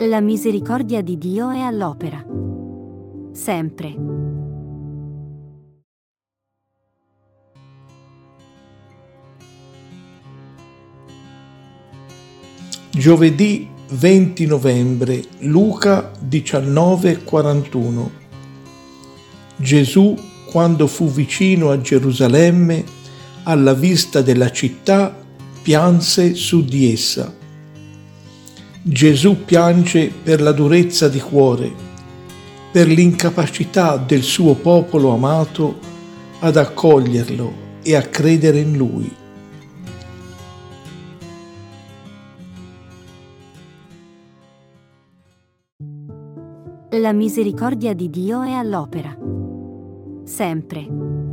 La misericordia di Dio è all'opera. Sempre. Giovedì 20 novembre, Luca 19:41. Gesù, quando fu vicino a Gerusalemme, alla vista della città, pianse su di essa. Gesù piange per la durezza di cuore, per l'incapacità del suo popolo amato ad accoglierlo e a credere in Lui. La misericordia di Dio è all'opera. Sempre.